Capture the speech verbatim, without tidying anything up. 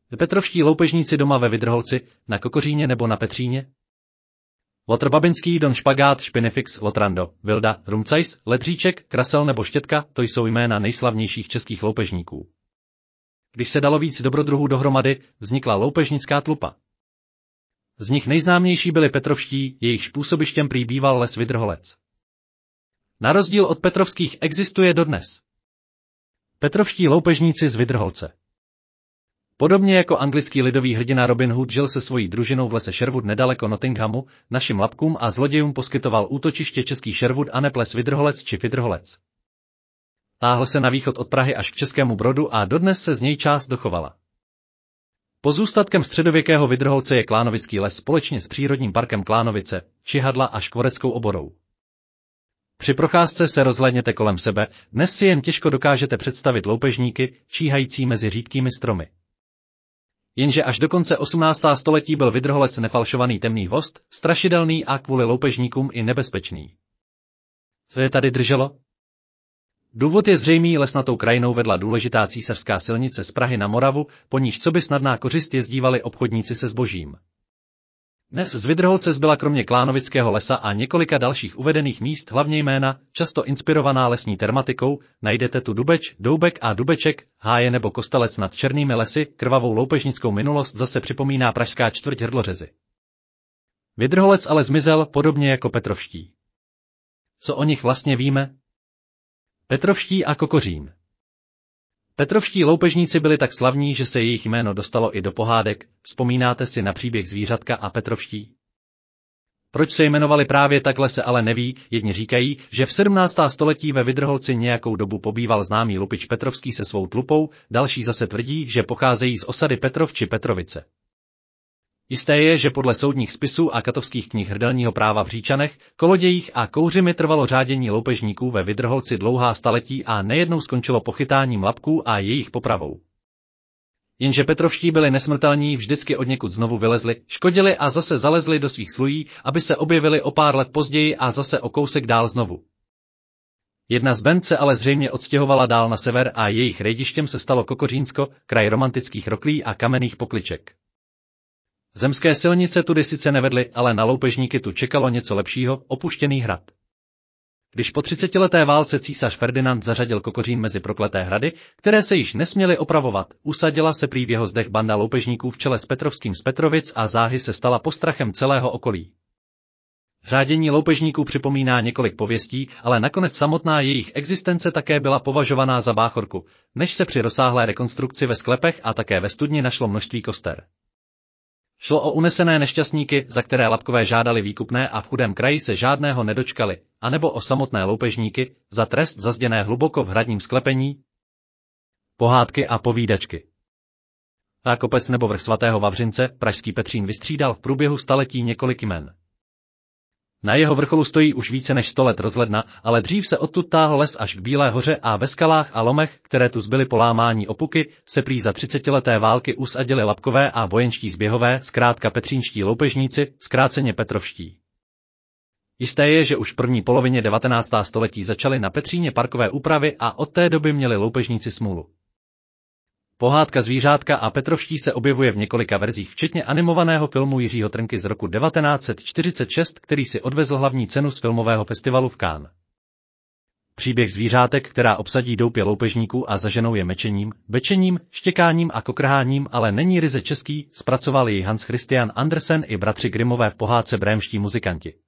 Petrovští loupežníci doma ve Vydrholci, na Kokoříně nebo na Petříně? Lotr Babinský, Don Špagát, Špinifix, Lotrando, Vilda, Rumcajs, Ledříček, Krasel nebo Štětka, to jsou jména nejslavnějších českých loupežníků. Když se dalo víc dobrodruhů dohromady, vznikla loupežnická tlupa. Z nich nejznámější byli petrovští, jejichž působištěm prý býval les Vydrholec. Na rozdíl od petrovských existuje dodnes. Petrovští loupežníci z Vydrholce. Podobně jako anglický lidový hrdina Robin Hood žil se svojí družinou v lese Sherwood nedaleko Nottinghamu, našim lapkům a zlodějům poskytoval útočiště český Sherwood a ne les Vydrholec či Vydrholec. Táhl se na východ od Prahy až k Českému Brodu a dodnes se z něj část dochovala. Pozůstatkem středověkého Vydrholce je Klánovický les společně s přírodním parkem Klánovice, Čihadla a Škvoreckou oborou. Při procházce se rozhlédněte kolem sebe, dnes si jen těžko dokážete představit loupežníky, číhající mezi řídkými stromy. Jenže až do konce osmnáctého století byl Vydrholec nefalšovaný temný hvost, strašidelný a kvůli loupežníkům i nebezpečný. Co je tady drželo? Důvod je zřejmý, lesnatou krajinou vedla důležitá císařská silnice z Prahy na Moravu, po níž coby snadná kořist jezdívali obchodníci se zbožím. Dnes z Vydrholce zbyla kromě Klánovického lesa a několika dalších uvedených míst hlavně jména, často inspirovaná lesní tematikou, najdete tu Dubeč, Doubek a Dubeček, Háje nebo Kostelec nad Černými lesy, krvavou loupežnickou minulost zase připomíná pražská čtvrť Hrdlořezy. Vydrholec ale zmizel podobně jako petrovští. Co o nich vlastně víme? Petrovští a Kokořín. Petrovští loupežníci byli tak slavní, že se jejich jméno dostalo i do pohádek, vzpomínáte si na příběh Zvířatka a Petrovští? Proč se jmenovali právě takhle se ale neví, jedni říkají, že v sedmnáctém století ve Vydrholci nějakou dobu pobýval známý lupič Petrovský se svou tlupou, další zase tvrdí, že pocházejí z osady Petrov či Petrovice. Jisté je, že podle soudních spisů a katovských knih hrdelního práva v Říčanech, Kolodějích a Kouřimi trvalo řádění loupežníků ve Vydrholci dlouhá staletí a nejednou skončilo pochytáním lapků a jejich popravou. Jenže petrovští byli nesmrtelní, vždycky odněkud znovu vylezli, škodili a zase zalezli do svých slují, aby se objevili o pár let později a zase o kousek dál znovu. Jedna z band se ale zřejmě odstěhovala dál na sever a jejich rejdištěm se stalo Kokořínsko, kraj romantických roklí a kamenných pokliček. Zemské silnice tudy sice nevedly, ale na loupežníky tu čekalo něco lepšího, opuštěný hrad. Když po třicetileté válce císař Ferdinand zařadil Kokořín mezi prokleté hrady, které se již nesměly opravovat, usadila se prý v jeho zdech banda loupežníků v čele s Petrovským z Petrovic a záhy se stala postrachem celého okolí. Řádění loupežníků připomíná několik pověstí, ale nakonec samotná jejich existence také byla považovaná za báchorku, než se při rozsáhlé rekonstrukci ve sklepech a také ve studni našlo množství koster. Šlo o unesené nešťastníky, za které lapkové žádali výkupné a v chudém kraji se žádného nedočkali, anebo o samotné loupežníky, za trest zazděné hluboko v hradním sklepení. Pohádky a povídačky. Kopec nebo vrch svatého Vavřince, pražský Petřín vystřídal v průběhu staletí několik jmen. Na jeho vrcholu stojí už více než sto let rozhledna, ale dřív se odtud táhl les až k Bílé hoře a ve skalách a lomech, které tu zbyly po lámání opuky, se prý za třicetileté války usadili lapkové a vojenští zběhové, zkrátka petřínští loupežníci, zkráceně petrovští. Jisté je, že už v první polovině devatenáctého století začaly na Petříně parkové úpravy a od té doby měli loupežníci smůlu. Pohádka Zvířátka a Petrovští se objevuje v několika verzích, včetně animovaného filmu Jiřího Trnky z roku devatenáct set čtyřicet šest, který si odvezl hlavní cenu z filmového festivalu v Cannes. Příběh zvířátek, která obsadí doupě loupežníků a zaženou je mečením, bečením, štěkáním a kokrháním, ale není ryze český, zpracoval jej Hans Christian Andersen i bratři Grimmové v pohádce Brémští muzikanti.